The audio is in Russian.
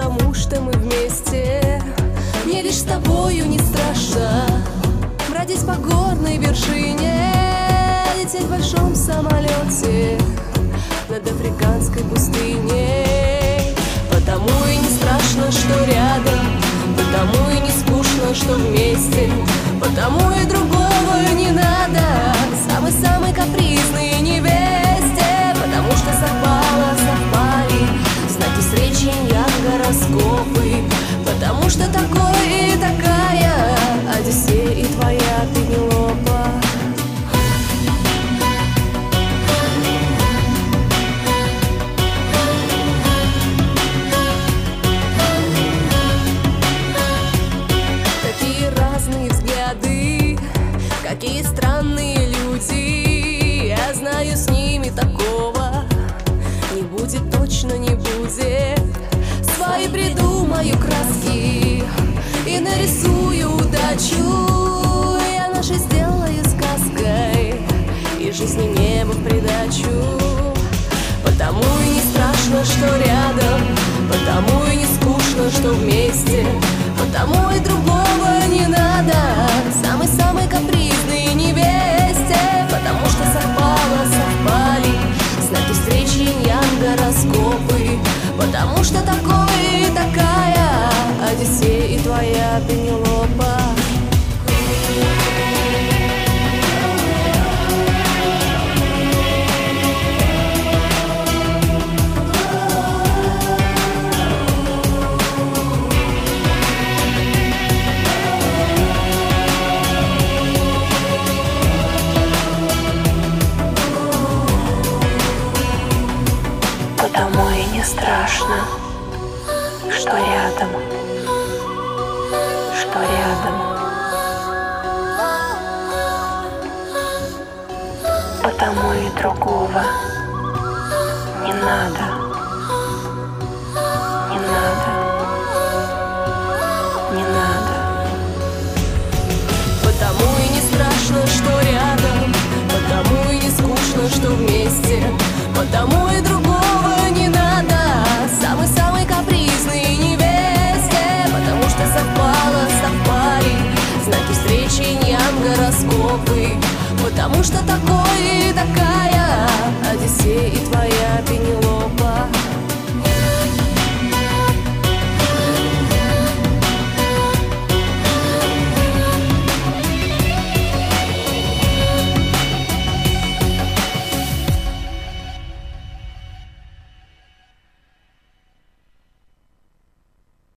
потому что мы вместе. Мне лишь с тобою не страшно бродить по горной вершине, лететь в большом самолете над африканской пустыней. Потому и не страшно, что рядом, потому и не скучно, что вместе, потому и другого не надо самой-самой капризной невесте. Потому что совпали знаки встречи, гороскопы. Потому что такой и такая Одиссея и твоя Пенелопа. Какие разные взгляды, какие странные люди. Я знаю, с ними такого не будет, точно не будет. Свои придумаю краски и нарисую удачу. Я нашей сделаю сказкой и жизни небо в придачу. Потому и не страшно, что рядом, потому и не скучно, что вместе, потому и другого не надо самой-самой капризной невесте. Потому что совпали знаки встречи, гороскопы. Потому что такой и такая Одиссея и твоя Пенелопа. Потому и не страшно, что рядом, что рядом. Потому и другого не надо, не надо, не надо. Потому и не страшно, что рядом, потому и не скучно, что вместе, потому и другого не надо самой-самой капризной невесте. Потому что совпали знаки встречи, гороскопы. Потому что такое